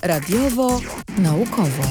Radiowo, naukowo.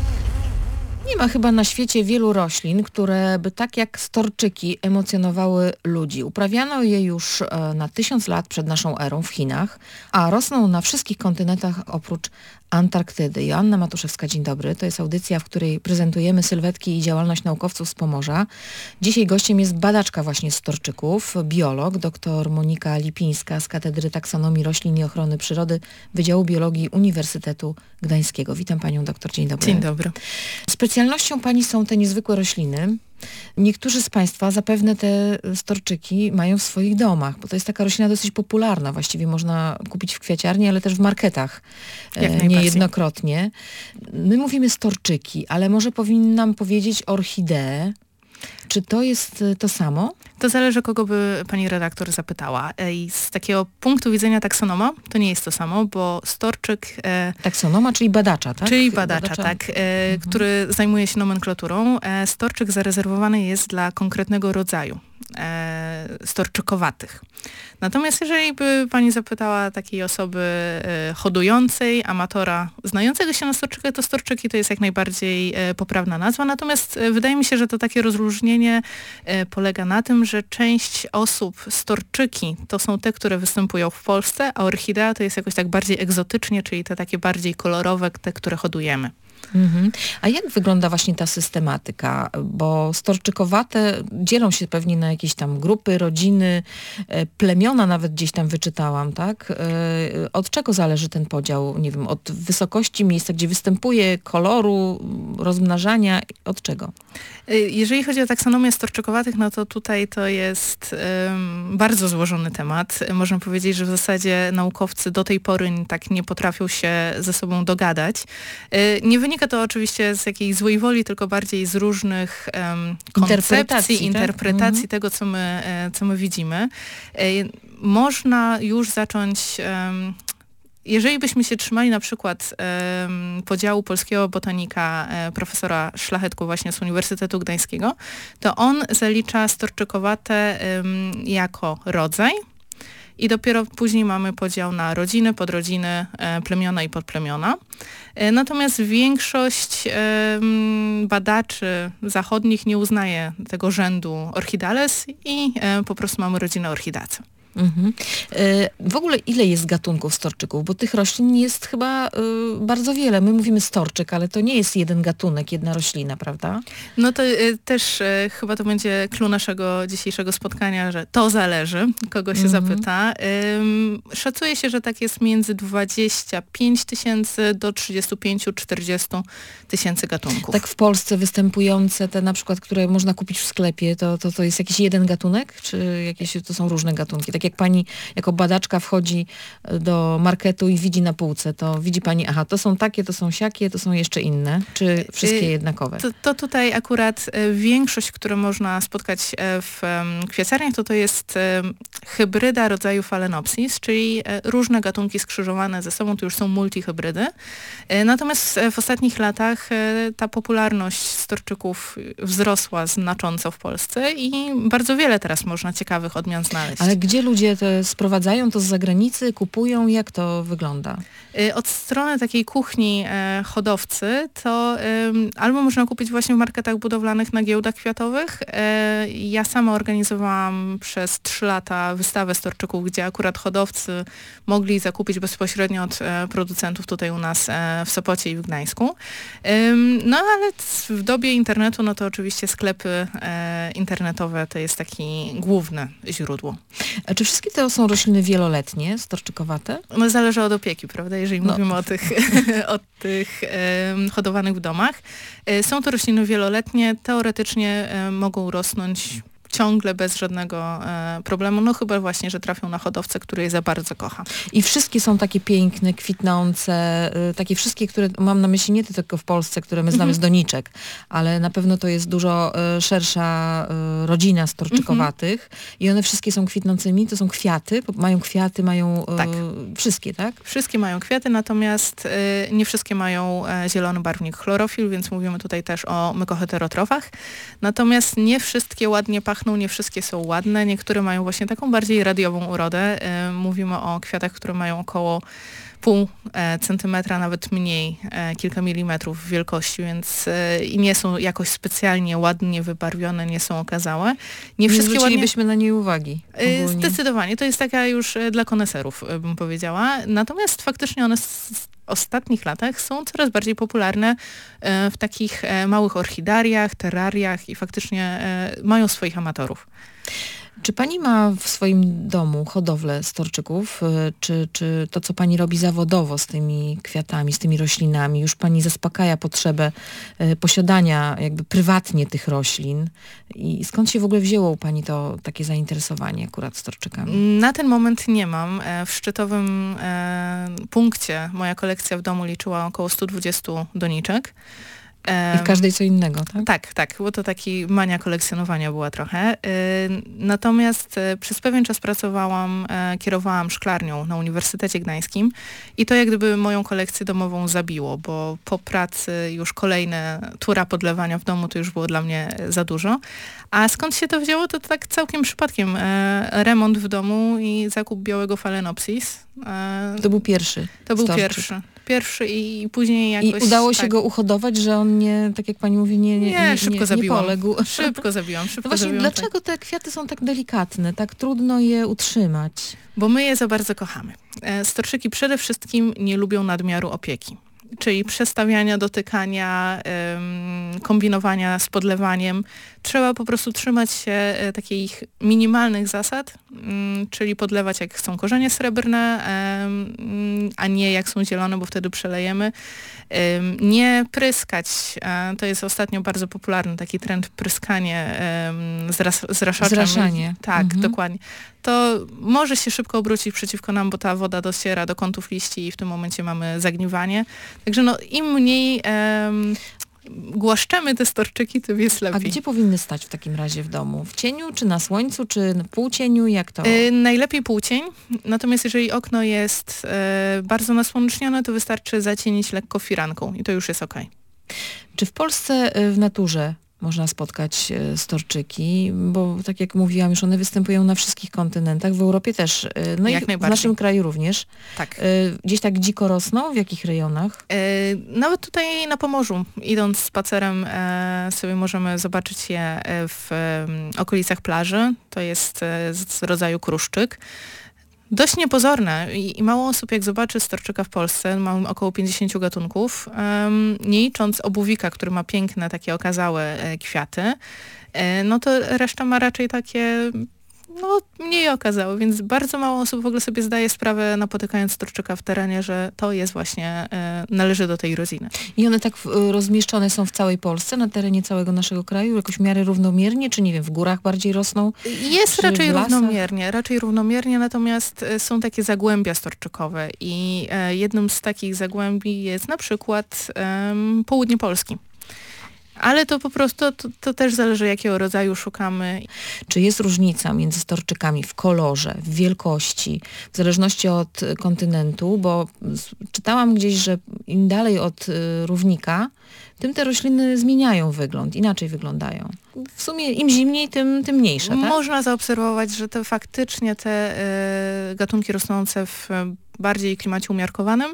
Nie ma chyba na świecie wielu roślin, które by tak jak storczyki emocjonowały ludzi. Uprawiano je już na 1000 lat przed naszą erą w Chinach, a rosną na wszystkich kontynentach oprócz Antarktydy. Joanna Matuszewska, dzień dobry. To jest audycja, w której prezentujemy sylwetki i działalność naukowców z Pomorza. Dzisiaj gościem jest badaczka właśnie storczyków, biolog, dr Monika Lipińska z Katedry Taksonomii Roślin i Ochrony Przyrody Wydziału Biologii Uniwersytetu Gdańskiego. Witam panią doktor, dzień dobry. Dzień dobry. Specjalnością pani są te niezwykłe rośliny. Niektórzy z państwa zapewne te storczyki mają w swoich domach, bo to jest taka roślina dosyć popularna. Właściwie można kupić w kwiaciarni, ale też w marketach niejednokrotnie. My mówimy storczyki, ale może powinnam powiedzieć orchidee. Czy to jest to samo? To zależy, kogo by pani redaktor zapytała. I z takiego punktu widzenia taksonoma to nie jest to samo, bo storczyk... Taksonoma, czyli badacza, tak? Czyli badacza, tak, który zajmuje się nomenklaturą. Storczyk zarezerwowany jest dla konkretnego rodzaju storczykowatych. Natomiast jeżeli by pani zapytała takiej osoby hodującej, amatora znającego się na storczykach, to storczyki to jest jak najbardziej poprawna nazwa. Natomiast wydaje mi się, że to takie rozróżnienie polega na tym, że część osób storczyki to są te, które występują w Polsce, a orchidea to jest jakoś tak bardziej egzotycznie, czyli te takie bardziej kolorowe, te, które hodujemy. A jak wygląda właśnie ta systematyka? Bo storczykowate dzielą się pewnie na jakieś tam grupy, rodziny, plemiona nawet gdzieś tam wyczytałam, tak? Od czego zależy ten podział? Nie wiem, od wysokości miejsca, gdzie występuje, koloru, rozmnażania, od czego? Jeżeli chodzi o taksonomię storczykowatych, no to tutaj to jest bardzo złożony temat. Można powiedzieć, że w zasadzie naukowcy do tej pory tak nie potrafią się ze sobą dogadać. Nie wynika to oczywiście z jakiejś złej woli, tylko bardziej z różnych koncepcji, interpretacji tego, co my widzimy. Można już zacząć... Jeżeli byśmy się trzymali na przykład podziału polskiego botanika profesora Szlachetku właśnie z Uniwersytetu Gdańskiego, to on zalicza storczykowate jako rodzaj i dopiero później mamy podział na rodziny, podrodziny, plemiona i podplemiona. Natomiast większość badaczy zachodnich nie uznaje tego rzędu Orchidales i po prostu mamy rodzinę Orchidaceae. W ogóle ile jest gatunków storczyków? Bo tych roślin jest chyba bardzo wiele. My mówimy storczyk, ale to nie jest jeden gatunek, jedna roślina, prawda? No to też chyba to będzie clou naszego dzisiejszego spotkania, że to zależy, kogo się zapyta. Szacuje się, że tak jest między 25 000 do 35-40 000 gatunków. Tak w Polsce występujące te na przykład, które można kupić w sklepie, to jest jakiś jeden gatunek? Czy jakieś to są różne gatunki? Tak jak pani jako badaczka wchodzi do marketu i widzi na półce, to widzi pani, aha, to są takie, to są siakie, to są jeszcze inne, czy wszystkie jednakowe? To tutaj akurat większość, które można spotkać w kwiaciarniach, to jest hybryda rodzaju Phalaenopsis, czyli różne gatunki skrzyżowane ze sobą, to już są multihybrydy. Natomiast w ostatnich latach ta popularność storczyków wzrosła znacząco w Polsce i bardzo wiele teraz można ciekawych odmian znaleźć. Ale gdzie ludzie to sprowadzają to z zagranicy, kupują? Jak to wygląda? Od strony takiej kuchni hodowcy to albo można kupić właśnie w marketach budowlanych na giełdach kwiatowych. Ja sama organizowałam przez 3 lata wystawę storczyków, gdzie akurat hodowcy mogli zakupić bezpośrednio od producentów tutaj u nas w Sopocie i w Gdańsku. No ale w dobie internetu, no to oczywiście sklepy internetowe to jest taki główne źródło. A czy wszystkie to są rośliny wieloletnie, storczykowate? No zależy od opieki, prawda? Jeżeli mówimy o tych hodowanych w domach. Są to rośliny wieloletnie, teoretycznie mogą rosnąć ciągle bez żadnego problemu, no chyba właśnie, że trafią na hodowcę, który je za bardzo kocha. I wszystkie są takie piękne, kwitnące, takie wszystkie, które mam na myśli nie tylko w Polsce, które my znamy z doniczek, ale na pewno to jest dużo szersza rodzina storczykowatych i one wszystkie są kwitnącymi, to są kwiaty, mają tak. Wszystkie, tak? Wszystkie mają kwiaty, natomiast nie wszystkie mają zielony barwnik chlorofil, więc mówimy tutaj też o mykoheterotrofach. Natomiast nie wszystkie ładnie pachną, nie wszystkie są ładne, niektóre mają właśnie taką bardziej radiową urodę. Mówimy o kwiatach, które mają około pół centymetra, nawet mniej, kilka milimetrów wielkości, więc i nie są jakoś specjalnie ładnie wybarwione, nie są okazałe. Nie zwrócilibyśmy na nie uwagi. Zdecydowanie. To jest taka już dla koneserów, bym powiedziała. Natomiast faktycznie one w ostatnich latach są coraz bardziej popularne w takich małych orchidariach, terrariach i faktycznie mają swoich amatorów. Czy pani ma w swoim domu hodowlę storczyków? Czy to, co pani robi zawodowo z tymi kwiatami, z tymi roślinami, już pani zaspokaja potrzebę posiadania jakby prywatnie tych roślin? I skąd się w ogóle wzięło u pani to takie zainteresowanie akurat storczykami? Na ten moment nie mam. W szczytowym punkcie moja kolekcja w domu liczyła około 120 doniczek. I w każdej co innego, tak? Tak, bo to taki mania kolekcjonowania była trochę. Natomiast przez pewien czas kierowałam szklarnią na Uniwersytecie Gdańskim i to jak gdyby moją kolekcję domową zabiło, bo po pracy już kolejne tura podlewania w domu to już było dla mnie za dużo. A skąd się to wzięło? To tak całkiem przypadkiem. Remont w domu i zakup białego Phalaenopsis. To był pierwszy To był storczyk. Pierwszy i później jakoś... I udało się go uhodować, że on nie, tak jak pani mówi, nie poległ. Szybko zabiłam. No właśnie, dlaczego te kwiaty są tak delikatne, tak trudno je utrzymać? Bo my je za bardzo kochamy. Storczyki przede wszystkim nie lubią nadmiaru opieki. Czyli przestawiania, dotykania, kombinowania z podlewaniem. Trzeba po prostu trzymać się takich minimalnych zasad, czyli podlewać jak są korzenie srebrne, a nie jak są zielone, bo wtedy przelejemy. Nie pryskać, to jest ostatnio bardzo popularny taki trend pryskanie zraszaczem. Zraszanie. Tak, dokładnie. To może się szybko obrócić przeciwko nam, bo ta woda dociera do kątów liści i w tym momencie mamy zagniwanie. Także im mniej głaszczemy te storczyki, tym jest lepiej. A gdzie powinny stać w takim razie w domu? W cieniu, czy na słońcu, czy na półcieniu? Jak to? Najlepiej półcień, natomiast jeżeli okno jest bardzo nasłonecznione, to wystarczy zacienić lekko firanką i to już jest okej. Czy w Polsce w naturze można spotkać storczyki, bo tak jak mówiłam, już one występują na wszystkich kontynentach, w Europie też, no jak i w najbardziej. naszym kraju również. Tak. Gdzieś tak dziko rosną? W jakich rejonach? Nawet tutaj na Pomorzu, idąc spacerem, sobie możemy zobaczyć je w okolicach plaży. To jest z rodzaju kruszczyk. Dość niepozorne i mało osób jak zobaczy storczyka w Polsce, mamy około 50 gatunków, nie licząc obuwika, który ma piękne, takie okazałe kwiaty, no to reszta ma raczej takie mniej okazałe, więc bardzo mało osób w ogóle sobie zdaje sprawę, napotykając storczyka w terenie, że to jest właśnie, należy do tej rodziny. I one tak rozmieszczone są w całej Polsce, na terenie całego naszego kraju, jakoś w miarę równomiernie, czy nie wiem, w górach bardziej rosną? Jest raczej równomiernie, natomiast są takie zagłębia storczykowe i jednym z takich zagłębi jest na przykład południe Polski. Ale to po prostu, to też zależy, jakiego rodzaju szukamy. Czy jest różnica między storczykami w kolorze, w wielkości, w zależności od kontynentu? Bo czytałam gdzieś, że im dalej od równika, tym te rośliny zmieniają wygląd, inaczej wyglądają. W sumie im zimniej, tym mniejsze, tak? Można zaobserwować, że faktycznie te gatunki rosnące w bardziej klimacie umiarkowanym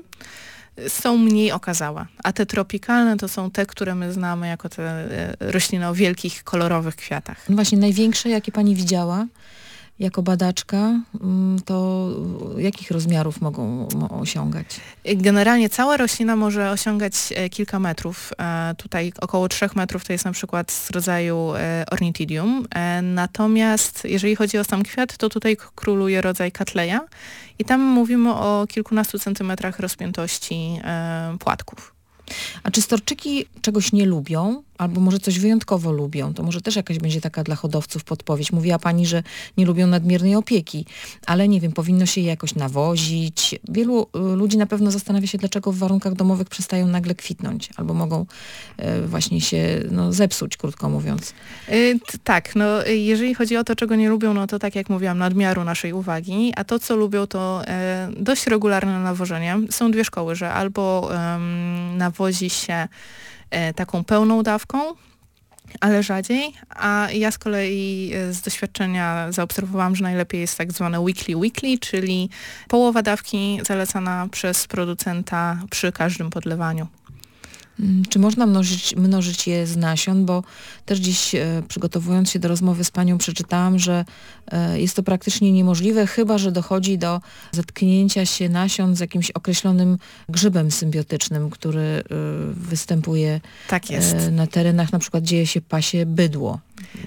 są mniej okazałe, a te tropikalne to są te, które my znamy jako te rośliny o wielkich, kolorowych kwiatach. No właśnie, największe, jakie pani widziała jako badaczka, to jakich rozmiarów mogą osiągać? Generalnie cała roślina może osiągać kilka metrów. Tutaj około 3 metrów to jest na przykład z rodzaju Ornithidium. Natomiast jeżeli chodzi o sam kwiat, to tutaj króluje rodzaj Cattleya i tam mówimy o kilkunastu centymetrach rozpiętości płatków. A czy storczyki czegoś nie lubią? Albo może coś wyjątkowo lubią? To może też jakaś będzie taka dla hodowców podpowiedź. Mówiła pani, że nie lubią nadmiernej opieki, ale nie wiem, powinno się je jakoś nawozić. Wielu ludzi na pewno zastanawia się, dlaczego w warunkach domowych przestają nagle kwitnąć, albo mogą właśnie się zepsuć, krótko mówiąc. Tak, jeżeli chodzi o to, czego nie lubią, no to tak jak mówiłam, nadmiaru naszej uwagi, a to, co lubią, to dość regularne nawożenie. Są dwie szkoły, że albo nawozi się taką pełną dawką, ale rzadziej, a ja z kolei z doświadczenia zaobserwowałam, że najlepiej jest tak zwane weekly, czyli połowa dawki zalecana przez producenta przy każdym podlewaniu. Czy można mnożyć je z nasion? Bo też dziś przygotowując się do rozmowy z panią przeczytałam, że jest to praktycznie niemożliwe, chyba że dochodzi do zetknięcia się nasion z jakimś określonym grzybem symbiotycznym, który występuje Tak jest. Na terenach, na przykład dzieje się pasie bydło.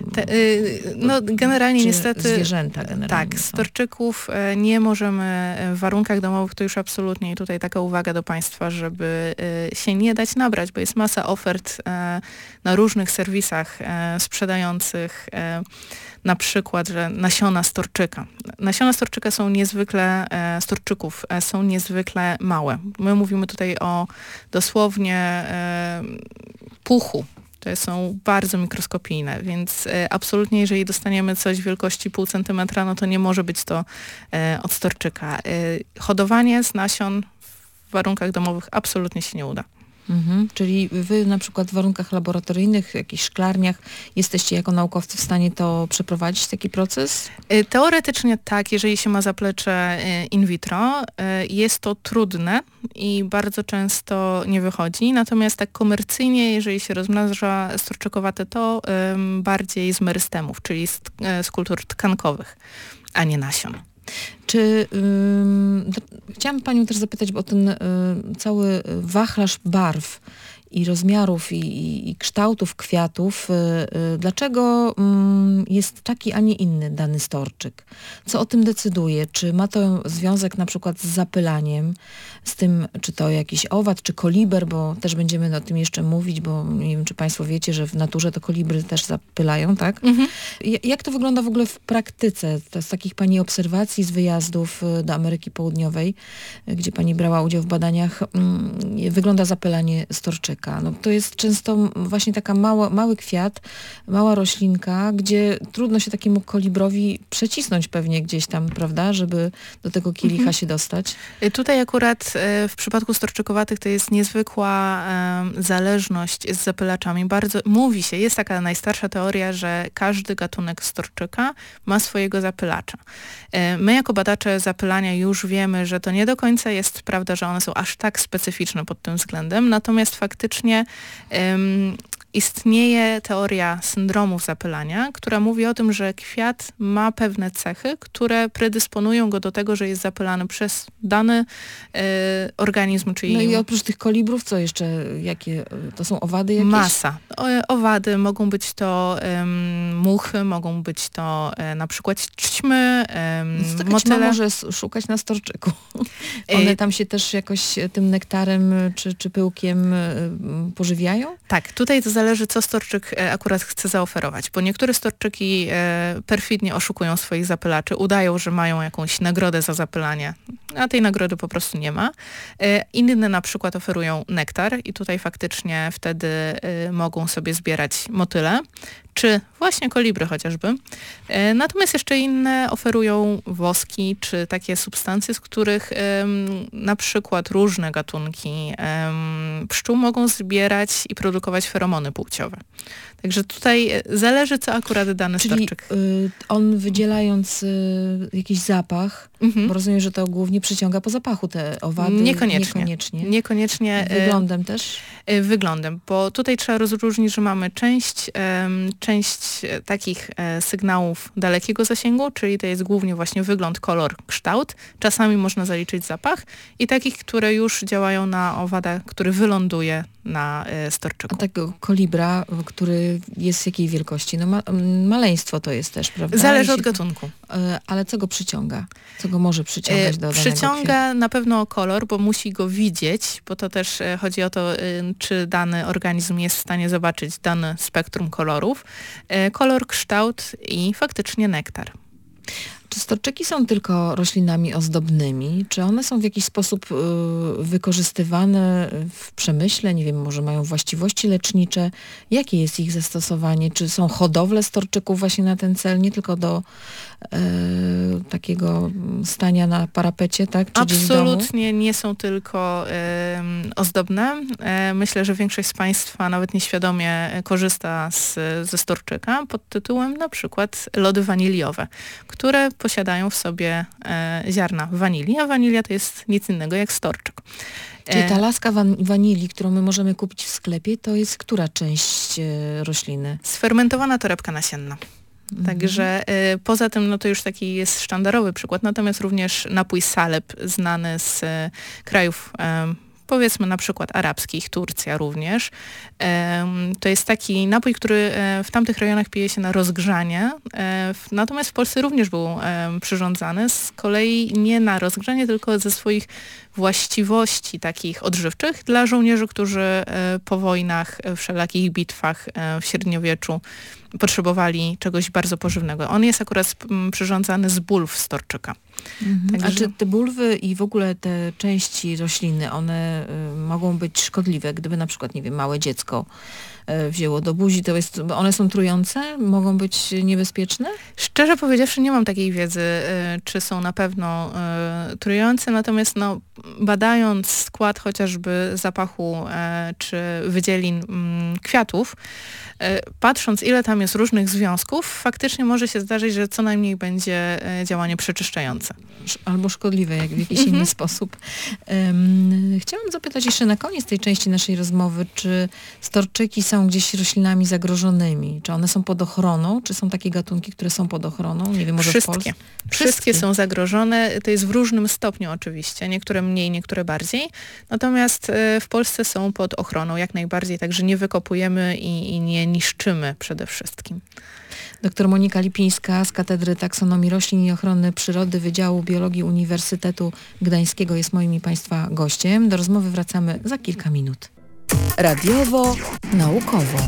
Generalnie Czy niestety zwierzęta generalnie tak, są. storczyków nie możemy w warunkach domowych, to już absolutnie i tutaj taka uwaga do Państwa, żeby się nie dać nabrać, bo jest masa ofert na różnych serwisach sprzedających na przykład, że nasiona storczyka. Nasiona storczyka są niezwykle, storczyków są niezwykle małe. My mówimy tutaj o dosłownie puchu. Te są bardzo mikroskopijne, więc absolutnie jeżeli dostaniemy coś wielkości 0,5 cm, no to nie może być to od storczyka. Hodowanie z nasion w warunkach domowych absolutnie się nie uda. Czyli wy na przykład w warunkach laboratoryjnych, w jakichś szklarniach jesteście jako naukowcy w stanie to przeprowadzić, taki proces? Teoretycznie tak, jeżeli się ma zaplecze in vitro. Jest to trudne i bardzo często nie wychodzi, natomiast tak komercyjnie, jeżeli się rozmnaża storczykowate, to bardziej z merystemów, czyli z kultur tkankowych, a nie nasion. Czy chciałam panią też zapytać o ten cały wachlarz barw i rozmiarów i kształtów kwiatów. Dlaczego jest taki, a nie inny dany storczyk? Co o tym decyduje? Czy ma to związek na przykład z zapylaniem, z tym, czy to jakiś owad, czy koliber, bo też będziemy o tym jeszcze mówić, bo nie wiem, czy państwo wiecie, że w naturze to kolibry też zapylają, tak? Jak to wygląda w ogóle w praktyce? To z takich pani obserwacji, z wyjazdów do Ameryki Południowej, gdzie pani brała udział w badaniach, wygląda zapylanie storczyka. No, to jest często właśnie taka mały kwiat, mała roślinka, gdzie trudno się takiemu kolibrowi przecisnąć pewnie gdzieś tam, prawda, żeby do tego kielicha się dostać. Tutaj akurat w przypadku storczykowatych to jest niezwykła zależność z zapylaczami. Bardzo mówi się, jest taka najstarsza teoria, że każdy gatunek storczyka ma swojego zapylacza. My jako badacze zapylania już wiemy, że to nie do końca jest prawda, że one są aż tak specyficzne pod tym względem, natomiast faktycznie istnieje teoria syndromów zapylania, która mówi o tym, że kwiat ma pewne cechy, które predysponują go do tego, że jest zapylany przez dany organizm, czyli... No i oprócz tych kolibrów, co jeszcze? Jakie? To są owady jakieś? Masa. Owady, mogą być to muchy, mogą być to na przykład ćmy, motyle. Może szukać na storczyku. One tam się też jakoś tym nektarem czy pyłkiem pożywiają? Tak, tutaj to zależy, co storczyk akurat chce zaoferować, bo niektóre storczyki perfidnie oszukują swoich zapylaczy, udają, że mają jakąś nagrodę za zapylanie, a tej nagrody po prostu nie ma. Inne na przykład oferują nektar i tutaj faktycznie wtedy mogą sobie zbierać motyle, czy właśnie kolibry chociażby. Natomiast jeszcze inne oferują woski, czy takie substancje, z których na przykład różne gatunki pszczół mogą zbierać i produkować feromony płciowe. Także tutaj zależy, co akurat dany storczyk. On wydzielając jakiś zapach, bo rozumiem, że to głównie przyciąga po zapachu te owady. Niekoniecznie. Wyglądem też? Wyglądem, bo tutaj trzeba rozróżnić, że mamy część takich sygnałów dalekiego zasięgu, czyli to jest głównie właśnie wygląd, kolor, kształt. Czasami można zaliczyć zapach i takich, które już działają na owada, który wyląduje na storczyku. A tego kolibra, który jest jakiej wielkości? No maleństwo to jest też, prawda? Zależy od gatunku. Ale co go przyciąga? Co go może przyciągać do danego Przyciąga kwiatu? na pewno kolor, bo musi go widzieć, bo to też chodzi o to, czy dany organizm jest w stanie zobaczyć dane spektrum kolorów. Kolor, kształt i faktycznie nektar. Czy storczyki są tylko roślinami ozdobnymi? Czy one są w jakiś sposób wykorzystywane w przemyśle? Nie wiem, może mają właściwości lecznicze? Jakie jest ich zastosowanie? Czy są hodowle storczyków właśnie na ten cel, nie tylko do takiego stania na parapecie, tak? Czy gdzieś w domu? Absolutnie nie są tylko ozdobne. Myślę, że większość z Państwa nawet nieświadomie korzysta ze storczyka pod tytułem na przykład lody waniliowe, które posiadają w sobie ziarna wanilii, a wanilia to jest nic innego jak storczyk. Czyli ta laska wanilii, którą my możemy kupić w sklepie, to jest która część rośliny? Sfermentowana torebka nasienna. Także poza tym, no to już taki jest sztandarowy przykład, natomiast również napój salep znany z krajów powiedzmy na przykład arabskich, Turcja również. To jest taki napój, który w tamtych rejonach pije się na rozgrzanie, natomiast w Polsce również był przyrządzany, z kolei nie na rozgrzanie, tylko ze swoich właściwości takich odżywczych dla żołnierzy, którzy po wojnach, wszelakich bitwach w średniowieczu potrzebowali czegoś bardzo pożywnego. On jest akurat przyrządzany z bulw storczyka. Także... A czy te bulwy i w ogóle te części rośliny, one mogą być szkodliwe, gdyby na przykład, nie wiem, małe dziecko wzięło do buzi, to jest, one są trujące? Mogą być niebezpieczne? Szczerze powiedziawszy, nie mam takiej wiedzy, czy są na pewno trujące, natomiast no, badając skład chociażby zapachu czy wydzielin kwiatów, patrząc ile tam jest różnych związków, faktycznie może się zdarzyć, że co najmniej będzie działanie przeczyszczające. Albo szkodliwe, jak w jakiś inny sposób. Chciałam zapytać jeszcze na koniec tej części naszej rozmowy, czy storczyki są gdzieś roślinami zagrożonymi? Czy one są pod ochroną? Czy są takie gatunki, które są pod ochroną? Nie wiem, może Wszystkie. w Polsce? Wszystkie są zagrożone. To jest w różnym stopniu oczywiście. Niektóre mniej, niektóre bardziej. Natomiast w Polsce są pod ochroną jak najbardziej, także nie wykopujemy i nie niszczymy przede wszystkim. Dr Monika Lipińska z Katedry Taksonomii Roślin i Ochrony Przyrody Wydziału Biologii Uniwersytetu Gdańskiego jest moim i Państwa gościem. Do rozmowy wracamy za kilka minut. Radiowo, naukowo.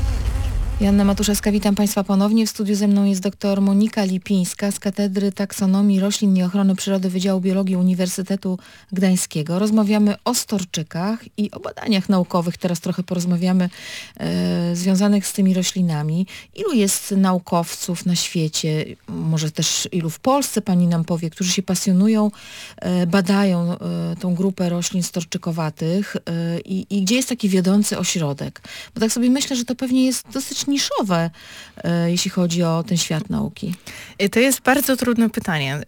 Joanna Matuszewska, witam Państwa ponownie. W studiu ze mną jest dr Monika Lipińska z Katedry Taksonomii Roślin i Ochrony Przyrody Wydziału Biologii Uniwersytetu Gdańskiego. Rozmawiamy o storczykach i o badaniach naukowych. Teraz trochę porozmawiamy związanych z tymi roślinami. Ilu jest naukowców na świecie, może też ilu w Polsce, Pani nam powie, którzy się pasjonują, badają tą grupę roślin storczykowatych i gdzie jest taki wiodący ośrodek? Bo tak sobie myślę, że to pewnie jest dosyć niszowe, jeśli chodzi o ten świat nauki. To jest bardzo trudne pytanie.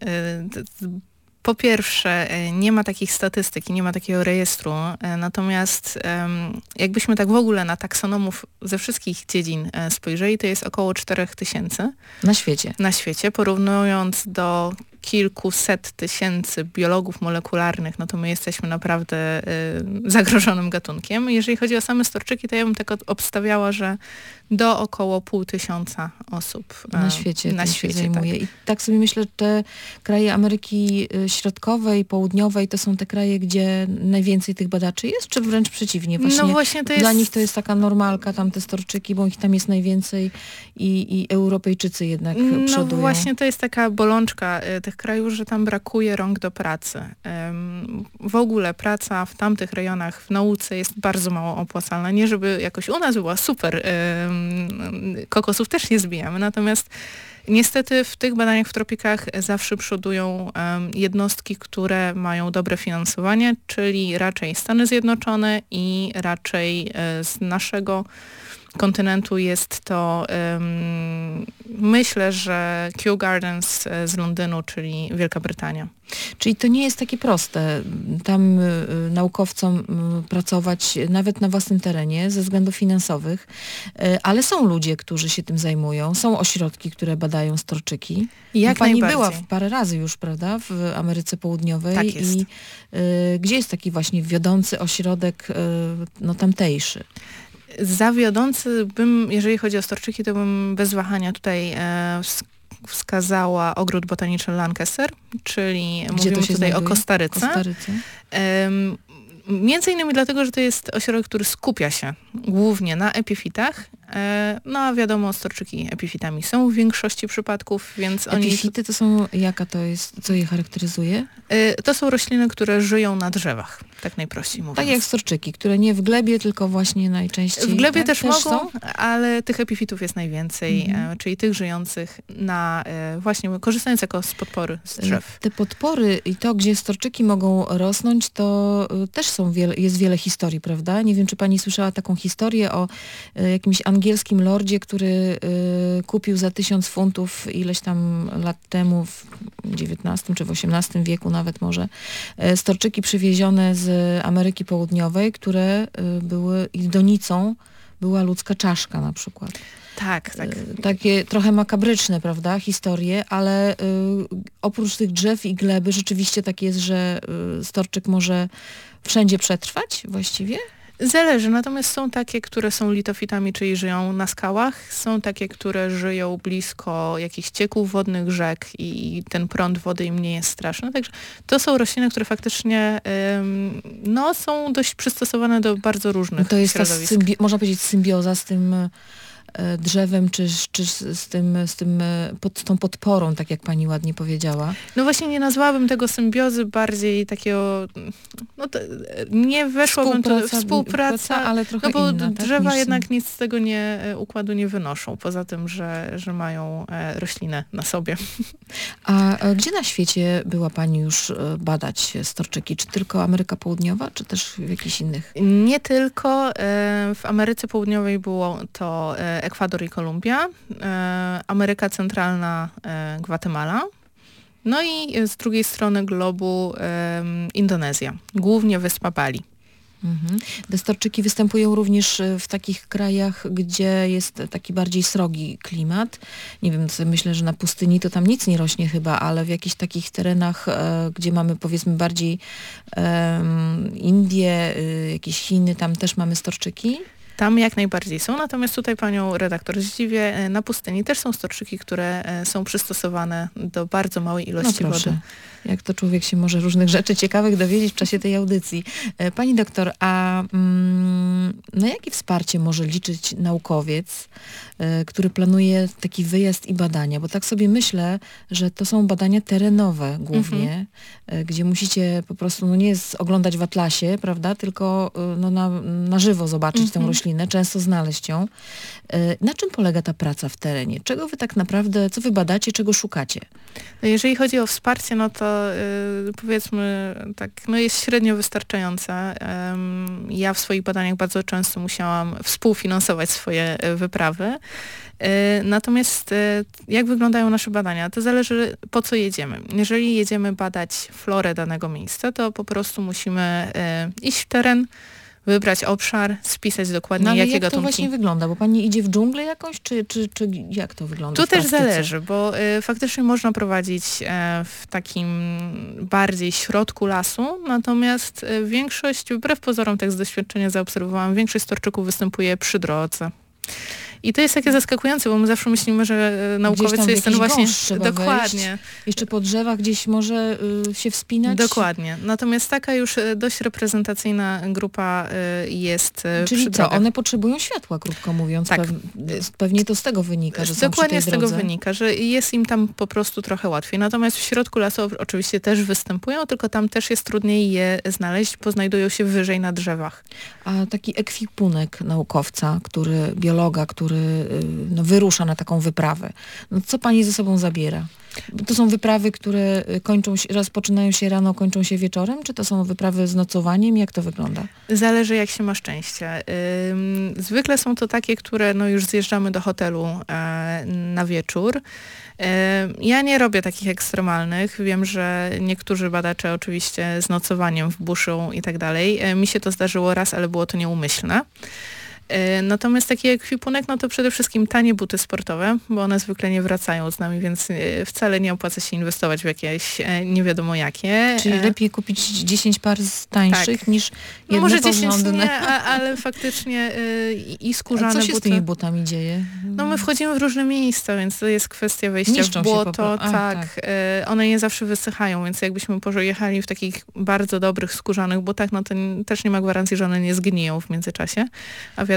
Po pierwsze, nie ma takich statystyk i nie ma takiego rejestru, natomiast jakbyśmy tak w ogóle na taksonomów ze wszystkich dziedzin spojrzeli, to jest około 4000. Na świecie. Na świecie, porównując do kilkuset tysięcy biologów molekularnych, no to my jesteśmy naprawdę zagrożonym gatunkiem. Jeżeli chodzi o same storczyki, to ja bym tak obstawiała, że do około 500 osób na świecie się zajmuje. Tak. I tak sobie myślę, że te kraje Ameryki Środkowej, Południowej to są te kraje, gdzie najwięcej tych badaczy jest, czy wręcz przeciwnie? No właśnie to dla nich to jest taka normalka, tam te storczyki, bo ich tam jest najwięcej i Europejczycy jednak przodują. No właśnie to jest taka bolączka tych krajów, że tam brakuje rąk do pracy. W ogóle praca w tamtych rejonach w nauce jest bardzo mało opłacalna. Nie żeby jakoś u nas była super, kokosów też nie zbijamy, natomiast niestety w tych badaniach w tropikach zawsze przodują jednostki, które mają dobre finansowanie, czyli raczej Stany Zjednoczone i raczej z naszego kontynentu jest to myślę, że Kew Gardens z Londynu, czyli Wielka Brytania. Czyli to nie jest takie proste tam naukowcom pracować nawet na własnym terenie ze względów finansowych, ale są ludzie, którzy się tym zajmują, są ośrodki, które badają storczyki. Jak Pani najbardziej. była parę razy już, prawda, w Ameryce Południowej. Tak jest. I gdzie jest taki właśnie wiodący ośrodek tamtejszy? Zawiodący jeżeli chodzi o storczyki, to bym bez wahania tutaj wskazała Ogród Botaniczny Lancaster, czyli Gdzie mówimy to się tutaj znajduje? o Kostaryce. Między innymi dlatego, że to jest ośrodek, który skupia się głównie na epifitach, No a wiadomo, storczyki epifitami są w większości przypadków, więc oni... Epifity to są, jaka to jest, co je charakteryzuje? To są rośliny, które żyją na drzewach, tak najprościej mówiąc. Tak jak storczyki, które nie w glebie, tylko właśnie najczęściej... W glebie tak, też mogą, są? ale tych epifitów jest najwięcej, czyli tych żyjących na właśnie korzystając jako z podpory z drzew. Te podpory i to, gdzie storczyki mogą rosnąć, to też jest wiele historii, prawda? Nie wiem, czy pani słyszała taką historię o jakimś angielskim lordzie, który kupił za 1000 funtów ileś tam lat temu, w XIX czy w XVIII wieku nawet może, storczyki przywiezione z Ameryki Południowej, które były, ich donicą była ludzka czaszka na przykład. Tak. Takie trochę makabryczne, prawda, historie, ale oprócz tych drzew i gleby rzeczywiście tak jest, że storczyk może wszędzie przetrwać właściwie? Zależy, natomiast są takie, które są litofitami, czyli żyją na skałach, są takie, które żyją blisko jakichś cieków wodnych, rzek i ten prąd wody im nie jest straszny. Także to są rośliny, które faktycznie są dość przystosowane do bardzo różnych to jest środowisk. można powiedzieć symbioza z tym drzewem, czy z tą podporą, tak jak pani ładnie powiedziała. No właśnie nie nazwałabym tego symbiozy, bardziej takiego, nie weszłabym to współpraca, ale trochę bo inna, drzewa tak, jednak nic z tego układu nie wynoszą, poza tym, że mają roślinę na sobie. A gdzie na świecie była pani już badać storczyki? Czy tylko Ameryka Południowa, czy też w jakichś innych? Nie tylko. W Ameryce Południowej było to Ekwador i Kolumbia, Ameryka Centralna, Gwatemala, no i z drugiej strony globu Indonezja, głównie wyspa Bali. Te storczyki występują również w takich krajach, gdzie jest taki bardziej srogi klimat. Nie wiem, myślę, że na pustyni to tam nic nie rośnie chyba, ale w jakichś takich terenach, gdzie mamy powiedzmy bardziej Indie, jakieś Chiny, tam też mamy storczyki? Tam jak najbardziej są, natomiast tutaj panią redaktor zdziwię, na pustyni też są storczyki, które są przystosowane do bardzo małej ilości wody. Jak to człowiek się może różnych rzeczy ciekawych dowiedzieć w czasie tej audycji. Pani doktor, a na jakie wsparcie może liczyć naukowiec, który planuje taki wyjazd i badania? Bo tak sobie myślę, że to są badania terenowe głównie, gdzie musicie po prostu nie oglądać w atlasie, prawda, tylko na żywo zobaczyć tę roślinę, często znaleźć ją. Na czym polega ta praca w terenie? Czego wy tak naprawdę, co wy badacie, czego szukacie? No jeżeli chodzi o wsparcie, no to powiedzmy tak, jest średnio wystarczające. Ja w swoich badaniach bardzo często musiałam współfinansować swoje wyprawy. Natomiast jak wyglądają nasze badania? To zależy, po co jedziemy. Jeżeli jedziemy badać florę danego miejsca, to po prostu musimy iść w teren, wybrać obszar, spisać dokładnie jakie gatunki. Jak to właśnie wygląda? Bo pani idzie w dżunglę jakąś, czy jak to wygląda? Tu też zależy, bo faktycznie można prowadzić w takim bardziej środku lasu, natomiast większość, wbrew pozorom tak z doświadczenia zaobserwowałam, większość storczyków występuje przy drodze. I to jest takie zaskakujące, bo my zawsze myślimy, że naukowiec jest ten właśnie... Dokładnie. Wejść. Jeszcze po drzewach gdzieś może się wspinać? Dokładnie. Natomiast taka już dość reprezentacyjna grupa jest Czyli przy drogach. One potrzebują światła, krótko mówiąc. Tak. Pewnie to z tego wynika, że są dokładnie przy tej z drodze. tego wynika, że jest im tam po prostu trochę łatwiej. Natomiast w środku lasu oczywiście też występują, tylko tam też jest trudniej je znaleźć, bo znajdują się wyżej na drzewach. A taki ekwipunek naukowca, biologa, który wyrusza na taką wyprawę, co pani ze sobą zabiera? To są wyprawy, które rozpoczynają się rano, kończą się wieczorem, czy to są wyprawy z nocowaniem? Jak to wygląda? Zależy, jak się ma szczęście. Zwykle są to takie, które już zjeżdżamy do hotelu na wieczór. Ja nie robię takich ekstremalnych. Wiem, że niektórzy badacze oczywiście z nocowaniem w buszu i tak dalej. Mi się to zdarzyło raz, ale było to nieumyślne. Natomiast taki ekwipunek, to przede wszystkim tanie buty sportowe, bo one zwykle nie wracają z nami, więc wcale nie opłaca się inwestować w jakieś nie wiadomo jakie. Czyli lepiej kupić 10 par z tańszych niż jedne może 10 porządne. nie, ale faktycznie i skórzane buty. A co się z tymi butami dzieje? My wchodzimy w różne miejsca, więc to jest kwestia wejścia Niszczą w błoto. tak. One nie zawsze wysychają, więc jakbyśmy pojechali w takich bardzo dobrych skórzanych butach, to też nie ma gwarancji, że one nie zgniją w międzyczasie. A wiadomo,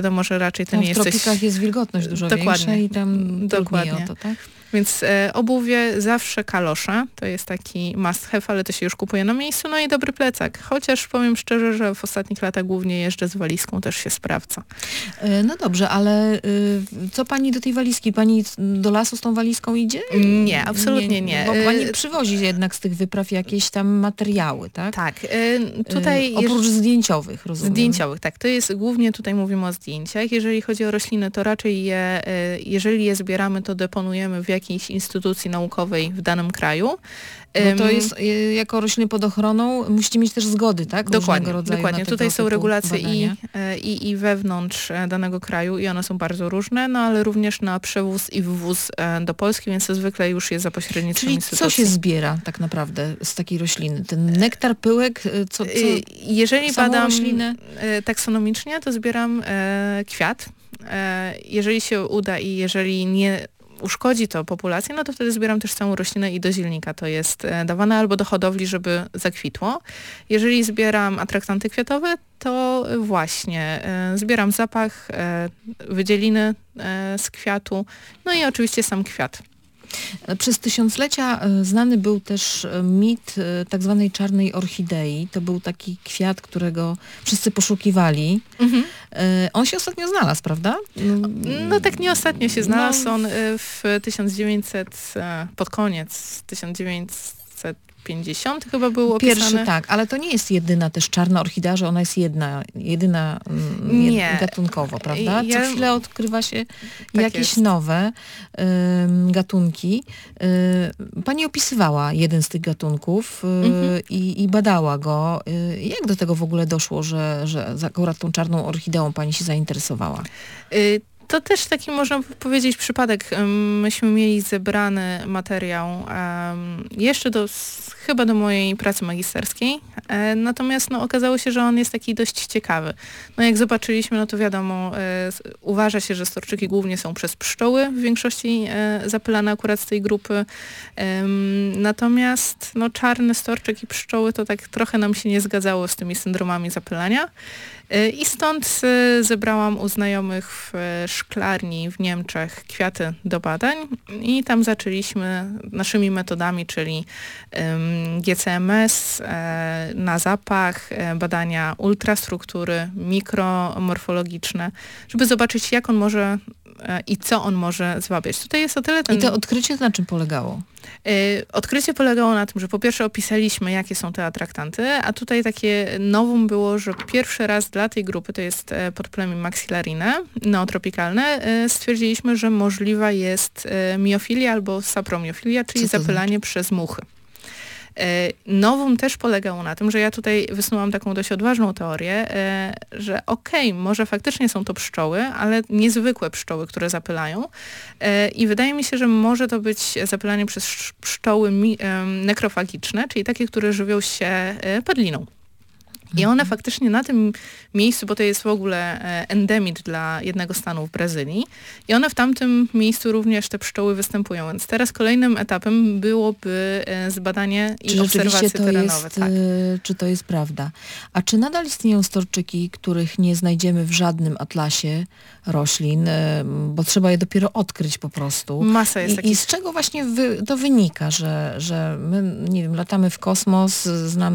wiadomo, że raczej to Tam nie w jest coś... tropikach jest wilgotność dużo większa i tam Dokładnie. trudniej o to, tak? Więc obuwie zawsze kalosze, to jest taki must have, ale to się już kupuje na miejscu, no i dobry plecak. Chociaż powiem szczerze, że w ostatnich latach głównie jeżdżę z walizką, też się sprawdza. No dobrze, ale co pani do tej walizki? Pani do lasu z tą walizką idzie? Nie, absolutnie nie. Bo pani przywozi jednak z tych wypraw jakieś tam materiały, tak? Tak. Tutaj oprócz zdjęciowych, rozumiem. Zdjęciowych, tak. To jest głównie, tutaj mówimy o zdjęciach. Jeżeli chodzi o rośliny, to raczej jeżeli je zbieramy, to deponujemy w jakiejś instytucji naukowej w danym kraju. Bo to jest jako rośliny pod ochroną, musicie mieć też zgody, tak? Dokładnie. Tutaj są regulacje i i wewnątrz danego kraju i one są bardzo różne, no ale również na przewóz i wwóz do Polski, więc to zwykle już jest za pośrednictwem Czyli instytucji. co się zbiera tak naprawdę z takiej rośliny? Ten nektar, pyłek, co jeżeli badam roślinę? Taksonomicznie, to zbieram kwiat. Jeżeli się uda i jeżeli nie uszkodzi to populację, no to wtedy zbieram też całą roślinę i do zielnika to jest dawane albo do hodowli, żeby zakwitło. Jeżeli zbieram atraktanty kwiatowe, to właśnie zbieram zapach, wydzieliny z kwiatu, no i oczywiście sam kwiat. Przez tysiąclecia znany był też mit tak zwanej czarnej orchidei. To był taki kwiat, którego wszyscy poszukiwali. Mhm. On się ostatnio znalazł, prawda? No tak nie ostatnio się znalazł. On w 1900, pod koniec 1950 chyba był opisany. Pierwszy, tak, ale to nie jest jedyna też czarna orchidea, że ona jest jedyna gatunkowo, prawda? Co chwilę odkrywa się jakieś nowe gatunki. Pani opisywała jeden z tych gatunków i badała go. Jak do tego w ogóle doszło, że akurat tą czarną orchideą pani się zainteresowała? To też taki, można powiedzieć, przypadek. Myśmy mieli zebrany materiał jeszcze chyba do mojej pracy magisterskiej, natomiast okazało się, że on jest taki dość ciekawy. No jak zobaczyliśmy, no to wiadomo, uważa się, że storczyki głównie są przez pszczoły w większości zapylane akurat z tej grupy, natomiast czarny storczyk i pszczoły to tak trochę nam się nie zgadzało z tymi syndromami zapylania. I stąd zebrałam u znajomych w szklarni w Niemczech kwiaty do badań i tam zaczęliśmy naszymi metodami, czyli GCMS na zapach, badania ultrastruktury, mikromorfologiczne, żeby zobaczyć, jak on może i co on może zwabiać. Tutaj jest o tyle I to odkrycie na czym polegało? Odkrycie polegało na tym, że po pierwsze opisaliśmy, jakie są te atraktanty, a tutaj takie nowum było, że pierwszy raz dla tej grupy, to jest podplemię maxillarine, neotropikalne, stwierdziliśmy, że możliwa jest miofilia albo sapromiofilia, czyli zapylanie przez muchy. Nowum też polegało na tym, że ja tutaj wysnułam taką dość odważną teorię, że może faktycznie są to pszczoły, ale niezwykłe pszczoły, które zapylają i wydaje mi się, że może to być zapylanie przez pszczoły nekrofagiczne, czyli takie, które żywią się padliną. I one faktycznie na tym miejscu, bo to jest w ogóle endemit dla jednego stanu w Brazylii, i one w tamtym miejscu również te pszczoły występują. Więc teraz kolejnym etapem byłoby zbadanie i obserwacje terenowe. Czy to jest prawda? A czy nadal istnieją storczyki, których nie znajdziemy w żadnym atlasie roślin, bo trzeba je dopiero odkryć po prostu? Masa jest takich. I z czego właśnie to wynika, że my, nie wiem, latamy w kosmos,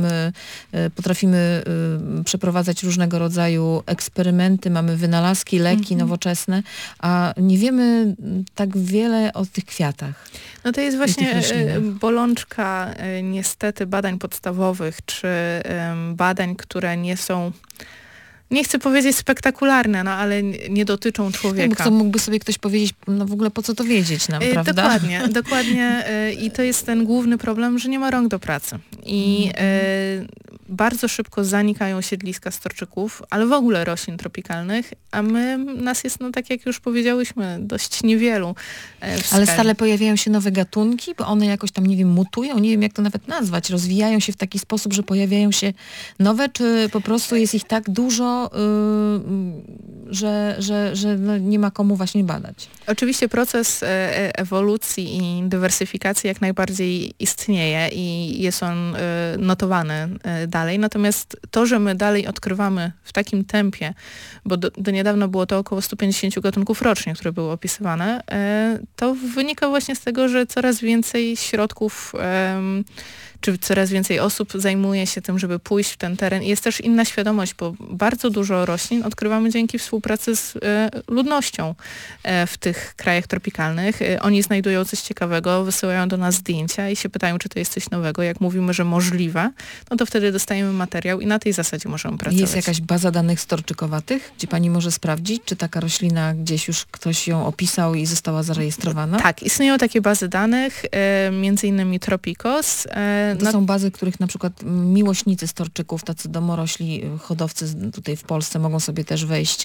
potrafimy przeprowadzać różnego rodzaju eksperymenty, mamy wynalazki, leki nowoczesne, a nie wiemy tak wiele o tych kwiatach. No to jest właśnie bolączka niestety badań podstawowych, czy badań, które nie są, nie chcę powiedzieć spektakularne, ale nie dotyczą człowieka. Tak, bo mógłby sobie ktoś powiedzieć, w ogóle po co to wiedzieć nam, prawda? Dokładnie. I to jest ten główny problem, że nie ma rąk do pracy. I bardzo szybko zanikają siedliska storczyków, ale w ogóle roślin tropikalnych, a nas jest, tak jak już powiedziałyśmy, dość niewielu. Ale stale pojawiają się nowe gatunki, bo one jakoś tam, nie wiem, mutują, nie wiem jak to nawet nazwać, rozwijają się w taki sposób, że pojawiają się nowe, czy po prostu jest ich tak dużo, że no nie ma komu właśnie badać. Oczywiście proces ewolucji i dywersyfikacji jak najbardziej istnieje i jest on notowany dalej. Natomiast to, że my dalej odkrywamy w takim tempie, bo do niedawna było to około 150 gatunków rocznie, które były opisywane, to wynika właśnie z tego, że coraz więcej środków czy coraz więcej osób zajmuje się tym, żeby pójść w ten teren. I jest też inna świadomość, bo bardzo dużo roślin odkrywamy dzięki współpracy z ludnością w tych krajach tropikalnych. Oni znajdują coś ciekawego, wysyłają do nas zdjęcia i się pytają, czy to jest coś nowego. Jak mówimy, że możliwe, no to wtedy dostajemy materiał i na tej zasadzie możemy pracować. Jest jakaś baza danych storczykowatych, gdzie pani może sprawdzić, czy taka roślina gdzieś już ktoś ją opisał i została zarejestrowana? Tak, istnieją takie bazy danych, między innymi Tropicos. To są bazy, których na przykład miłośnicy storczyków, tacy domorośli hodowcy tutaj w Polsce mogą sobie też wejść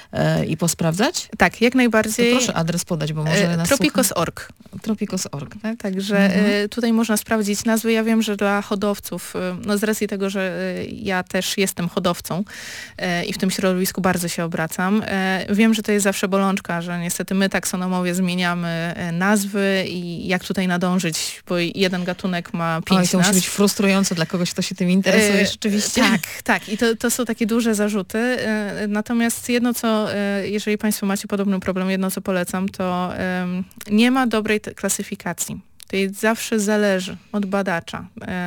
i posprawdzać? Tak, jak najbardziej. To proszę adres podać, bo może nas Tropicos.org. Tropicos.org, tak? Także tutaj można sprawdzić nazwy. Ja wiem, że dla hodowców, no z racji tego, że ja też jestem hodowcą i w tym środowisku bardzo się obracam, wiem, że to jest zawsze bolączka, że niestety my taksonomowie zmieniamy nazwy i jak tutaj nadążyć, bo jeden gatunek ma 5 to musi być frustrujące dla kogoś, kto się tym interesuje rzeczywiście. Tak. I to są takie duże zarzuty. Natomiast jedno, co, jeżeli Państwo macie podobny problem, jedno, co polecam, to nie ma dobrej klasyfikacji. To zawsze zależy od badacza.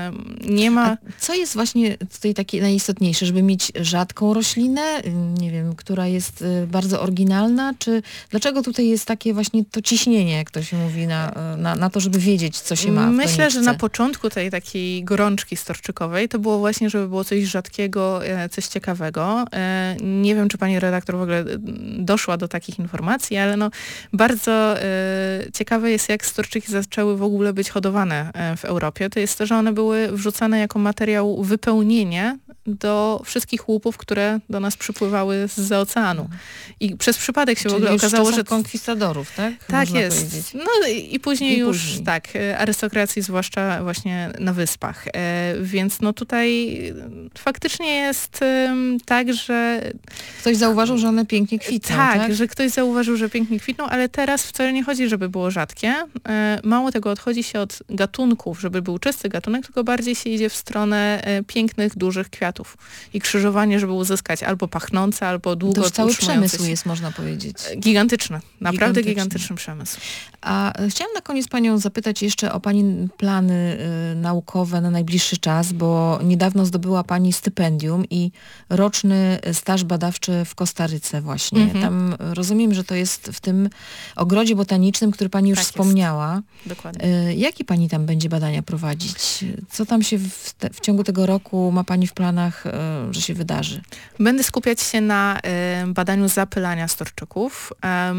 Nie ma... A co jest właśnie tutaj takie najistotniejsze, żeby mieć rzadką roślinę, nie wiem, która jest bardzo oryginalna, czy dlaczego tutaj jest takie właśnie to ciśnienie, jak to się mówi, na to, żeby wiedzieć, co się ma w Myślę, doniczce? że na początku tej takiej gorączki storczykowej to było właśnie, żeby było coś rzadkiego, coś ciekawego. Nie wiem, czy pani redaktor w ogóle doszła do takich informacji, ale no bardzo ciekawe jest, jak storczyki zaczęły w ogóle być hodowane w Europie, to jest to, że one były wrzucane jako materiał wypełnienie do wszystkich łupów, które do nas przypływały zza oceanu. I przez przypadek się Czyli w ogóle okazało, że... konkwistadorów, tak? Tak Można jest. powiedzieć. No i później już tak, arystokracji, zwłaszcza właśnie na wyspach. Więc no tutaj faktycznie jest tak, że... Ktoś zauważył, że one pięknie kwitną, tak? Że ktoś zauważył, że pięknie kwitną, ale teraz wcale nie chodzi, żeby było rzadkie. Mało tego, odchodzi się od gatunków, żeby był czysty gatunek, tylko bardziej się idzie w stronę pięknych, dużych kwiatów. I krzyżowanie, żeby uzyskać albo pachnące, albo długo To już cały utrzymujące przemysł się. jest, można powiedzieć. Gigantyczny. Naprawdę gigantyczny przemysł. A chciałam na koniec panią zapytać jeszcze o pani plany naukowe na najbliższy czas, bo niedawno zdobyła pani stypendium i roczny staż badawczy w Kostaryce właśnie. Tam rozumiem, że to jest w tym ogrodzie botanicznym, który pani już wspomniała. Dokładnie. Jakie pani tam będzie badania prowadzić? Co tam się w ciągu tego roku ma pani w planach, że się wydarzy? Będę skupiać się na badaniu zapylania storczyków.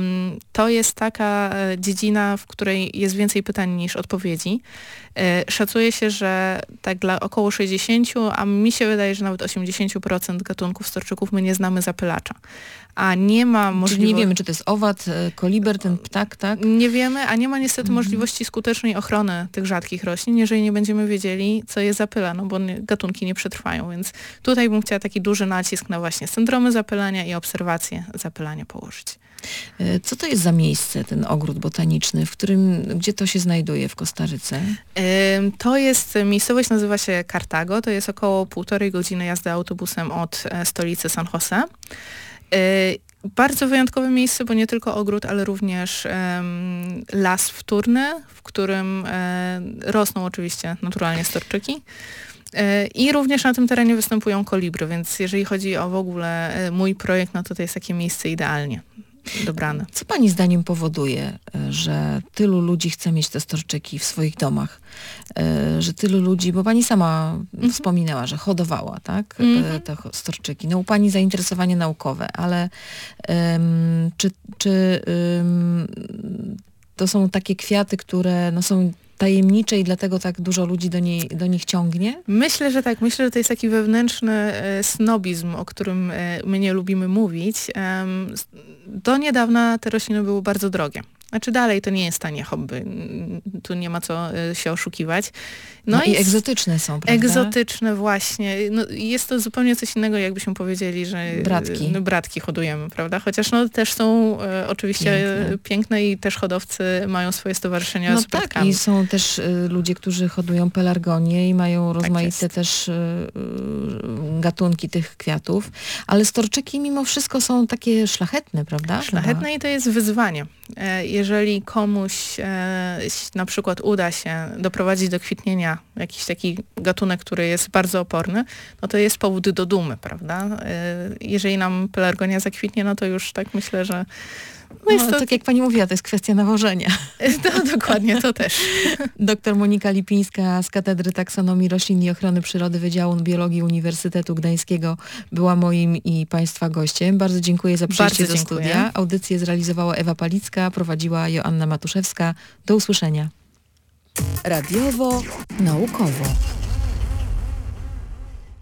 To jest taka dziedzina, w której jest więcej pytań niż odpowiedzi. Szacuje się, że tak dla około 60, a mi się wydaje, że nawet 80% gatunków storczyków my nie znamy zapylacza. A nie ma możliwości... Czyli nie wiemy, czy to jest owad, koliber, ten ptak, tak? Nie wiemy, a nie ma niestety możliwości skutecznej ochrony tych rzadkich roślin, jeżeli nie będziemy wiedzieli, co je zapyla, no bo gatunki nie przetrwają, więc tutaj bym chciała taki duży nacisk na właśnie syndromy zapylania i obserwacje zapylania położyć. Co to jest za miejsce, ten ogród botaniczny, gdzie to się znajduje w Kostaryce? To jest, miejscowość nazywa się Cartago, to jest około 1,5 godziny jazdy autobusem od stolicy San Jose. Bardzo wyjątkowe miejsce, bo nie tylko ogród, ale również las wtórny, w którym rosną oczywiście naturalnie storczyki. I również na tym terenie występują kolibry, więc jeżeli chodzi o w ogóle mój projekt, no to jest takie miejsce idealnie dobrane. Co pani zdaniem powoduje, że tylu ludzi chce mieć te storczyki w swoich domach? Że tylu ludzi, bo pani sama wspominała, że hodowała, tak? Te storczyki. No u pani zainteresowanie naukowe, ale czy to są takie kwiaty, które no, są tajemnicze i dlatego tak dużo ludzi do nich ciągnie? Myślę, że tak. Myślę, że to jest taki wewnętrzny snobizm, o którym my nie lubimy mówić. Do niedawna te rośliny były bardzo drogie. Znaczy dalej to nie jest tanie hobby. Tu nie ma co się oszukiwać. No i egzotyczne są, prawda? Egzotyczne właśnie. No, jest to zupełnie coś innego, jakbyśmy powiedzieli, że bratki hodujemy, prawda? Chociaż też są oczywiście piękne i też hodowcy mają swoje stowarzyszenia z bratkami. I są też ludzie, którzy hodują pelargonie i mają rozmaite też gatunki tych kwiatów, ale storczyki mimo wszystko są takie szlachetne, prawda? Szlachetne i to jest wyzwanie. Jeżeli komuś na przykład uda się doprowadzić do kwitnienia jakiś taki gatunek, który jest bardzo oporny, no to jest powód do dumy, prawda? Jeżeli nam pelargonia zakwitnie, no to już tak myślę, że jest to... Tak jak pani mówiła, to jest kwestia nawożenia. No, dokładnie, to też. Doktor Monika Lipińska z Katedry Taksonomii Roślin i Ochrony Przyrody Wydziału Biologii Uniwersytetu Gdańskiego była moim i państwa gościem. Bardzo dziękuję za przyjście do studia. Audycję zrealizowała Ewa Palicka, prowadziła Joanna Matuszewska. Do usłyszenia. Radiowo, naukowo.